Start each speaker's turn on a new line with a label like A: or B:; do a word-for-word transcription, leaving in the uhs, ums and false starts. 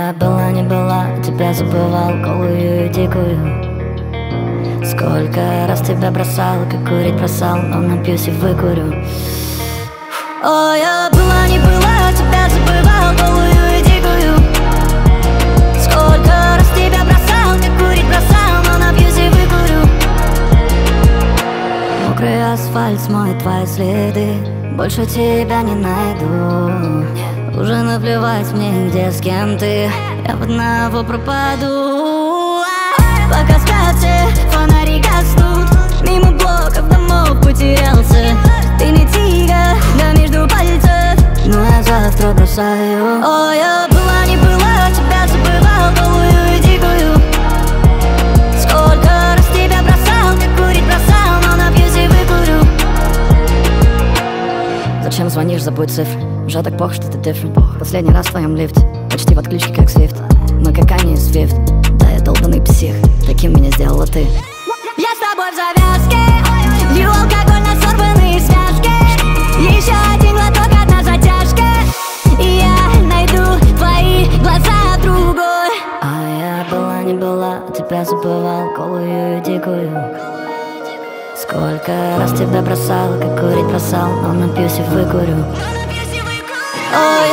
A: я была, не была, тебя забывал, голую и дикую. Сколько раз тебя бросал, как курить бросал, но напьюсь и выкурю. О, я была, не была, тебя забывал, голую и дикую. Сколько раз тебя бросал, как курить бросал, но напьюсь и выкурю. Мокрый асфальт смоет твои следы, больше тебя не найду. Уже наплевать мне, где с кем ты, я в одного пропаду. Пока спят все, фонари гаснут, мимо блоков домов потерялся. Ты не тихо, да между пальцев, но я завтра бросаю. О, я была, не была, тебя забывал, голую и дикую. Сколько раз тебя бросал, как курить бросал, но напьюсь и выкурю. Зачем звонишь, забудь цифры, уже так плохо, что ты different. Последний раз в твоем лифте, почти в отключке, как Свифт. Мы как Ани и Свифт, да я долбанный псих, таким меня сделала ты. Я с тобой в завязке, лью алкоголь на сорванные связки. Еще один глоток, одна затяжка, и я найду твои глаза в другой. А я была, не была, тебя забывал, голую и дикую. Сколько раз тебя бросал, как курить бросал, но напьюсь и выкурю. Ой,